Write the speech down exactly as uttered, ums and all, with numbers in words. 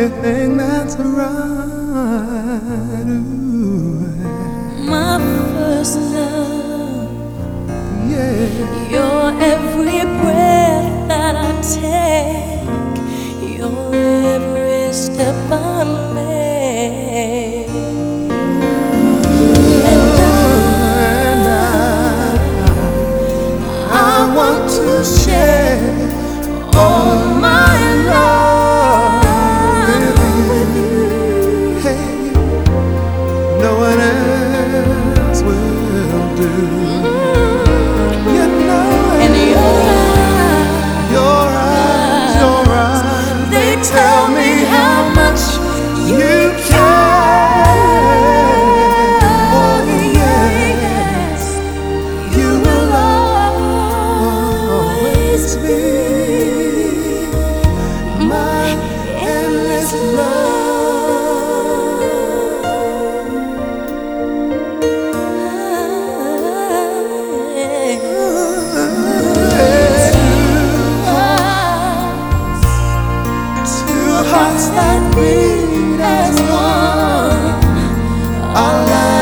thing that's right. Ooh. My first love, Yeah. your every breath that I take, your every step I make. And And I, I want to share all my love with you. Hey, no one else will do. You know it. And your eyes, Your eyes, your eyes, they tell me how much you care. Oh yes, you will always be my endless love. Two hearts that beat as one, our lives